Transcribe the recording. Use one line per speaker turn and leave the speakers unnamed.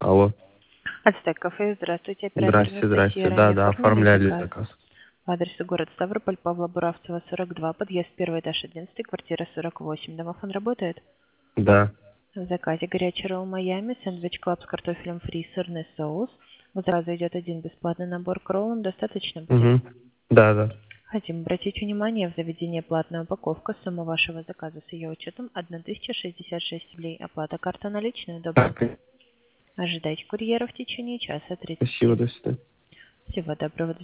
Алло.
Ацтек кафе, здравствуйте, оператор
Здрасте,
Анастасия.
здрасте.
Ранее
Да,
оформили
оформляли
заказ
заказ.
по адресу город Ставрополь, Павла Буравцева, 42, подъезд 1, этаж 11, квартира 48. Домофон работает?
Да.
В заказе горячий ролл Майами, сэндвич клаб с картофелем фри, сырный соус. В заказе идет один бесплатный набор к роллам, достаточно будет?
Угу. Да, да.
Хотим обратить внимание, в заведении платная упаковка, сумма вашего заказа с ее учетом 1066 рублей. Оплата карта наличная, удобно?
Так,
Ожидайте курьера в течение часа 30.
спасибо, до свидания.
Всего доброго.